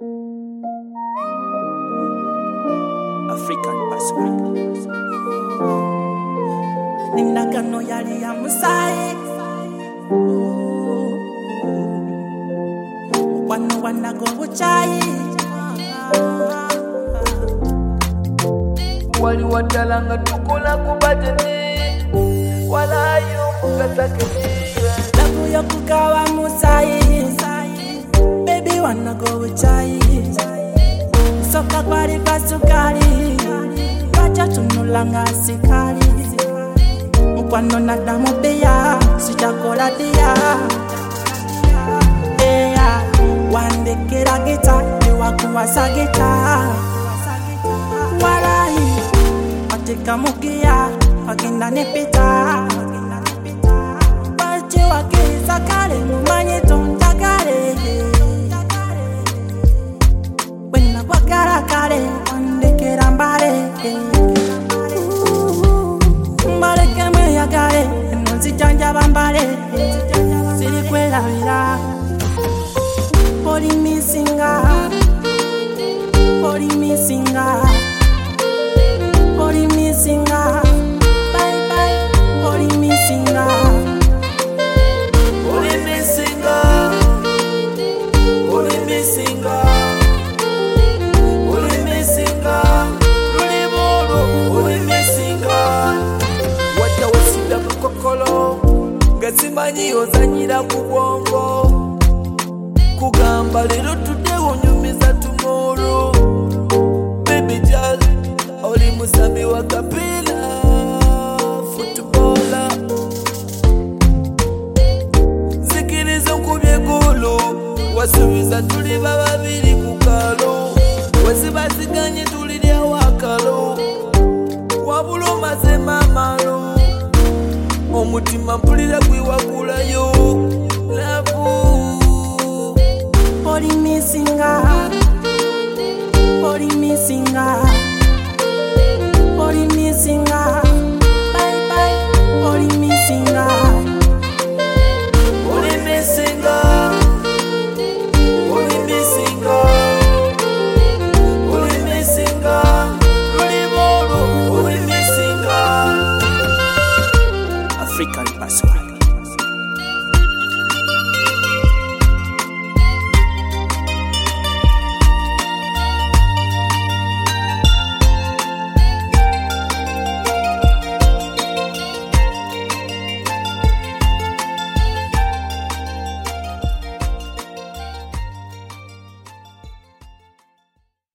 African password. Nindagano yali ya musai. Wano wanago buchai. Wali wadalanga tukola kubajani. Wala yo mukatakira. Lagu yo kukawa musai. Baby wanago buchai. Soka kwari pasukari. Kacha tunulanga sikari. Mukwano na damu beya. Sijakola dia. Wande kera gita. Ewa kuwasa gita. Warai Watika mugia Wagenda nipita Wachi wakisa kare Mumanyi tontagare Wena wakara kare Wande kera mbare Mbare keme ya gare Nonzi janja bambare Siri kwela vira Pori misinga Pori misinga Pori misinga Bye bye Pori misinga Pori misinga Pori misinga Pori misinga Lulibolo Pori misinga Wacha wasida kukokolo Gasimanyi ozanyira kubwongo Kugamba lero today onyumiza tomorrow Baby just Oli musambi wa kapila Footballer Zikirizo kubye gulu Wasubiza tuli bababiri kukalo Wasibasiganye tuli lya wakalo Wabulo mazema malo Omutima mpulira gwiwagulayo Pori misinga Pori misinga